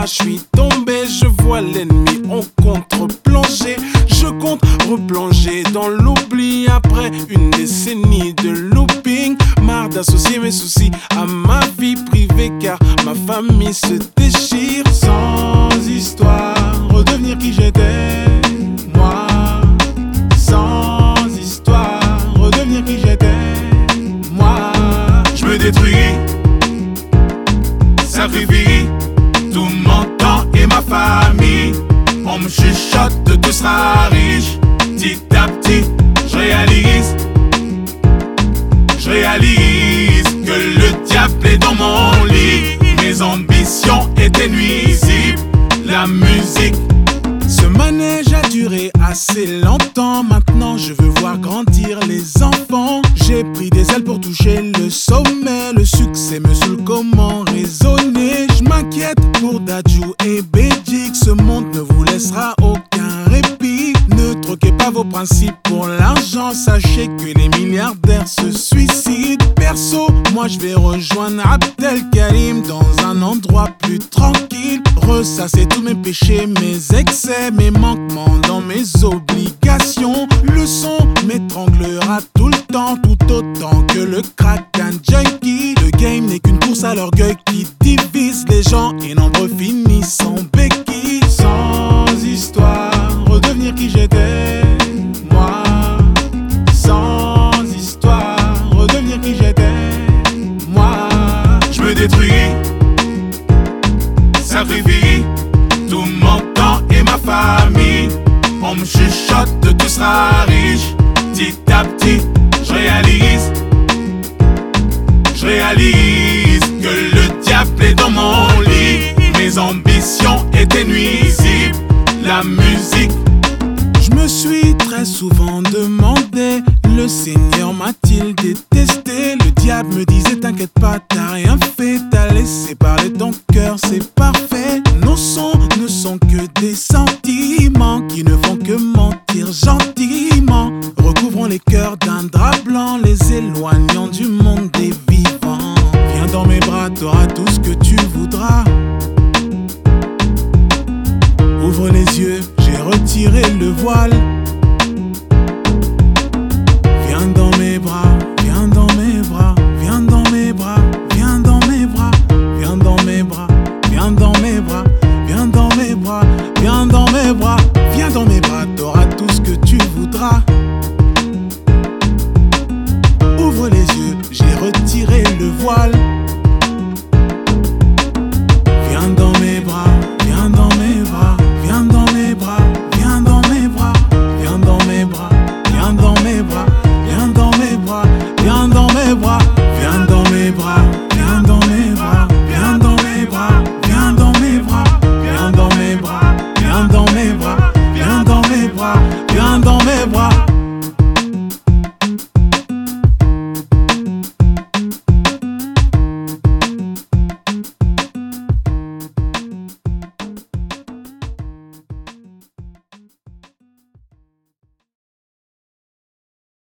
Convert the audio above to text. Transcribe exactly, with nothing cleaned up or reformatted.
je suis tombé, je vois l'ennemi en contre-plongée. Je compte replonger dans l'oubli après une décennie de looping. Marre d'associer mes soucis à ma vie privée car ma famille se déchire. Sans histoire, redevenir qui j'étais, moi. Sans histoire, redevenir qui j'étais, moi. Je me détruis, sacrifie tout mon temps et ma famille. On me chuchote de tout sera riche. Petit à petit, je réalise, je réalise que le diable est dans mon lit. Mes ambitions étaient nuisibles. La musique, ce manège a duré assez longtemps. Maintenant je veux voir grandir les enfants. J'ai pris des ailes pour toucher le sommet. Le succès me saoule, comment raisonner? Je m'inquiète pour Dadju et Bédik. Ce monde ne vous laissera aucun répit. Ne troquez pas vos principes pour l'argent. Sachez que les milliardaires se suicident. Perso, moi je vais rejoindre Abdelkarim dans un endroit plus tranquille. Ressasser tous mes péchés, mes excès, mes manquements dans mes obligations. Le son m'étranglera tout le temps, tout autant que le crack d'un junkie. Le game n'est qu'une course à l'orgueil qui divise les gens et nombreux finissent en béquille. Sans histoire, redevenir qui j'étais, moi. Sans histoire, redevenir qui j'étais, moi. je me détruis, sacrifie tout mon temps et ma famille. On me chuchote de tout sera riche. Petit à petit, je réalise, je réalise que le diable est dans mon lit. Mes ambitions étaient nuisibles. La musique, Je me suis très souvent demandé, le Seigneur m'a-t-il détesté? Le diable me disait t'inquiète pas, t'as rien fait, t'as laissé parler ton cœur, c'est parfait. Nos sons ne sont que des sentiments qui ne font que mentir gentiment. Recouvrons les cœurs d'un drap blanc, les éloignant du monde des vivants. Viens dans mes bras, t'auras tout ce que tu voudras. Ouvre les yeux, j'ai retiré le voile.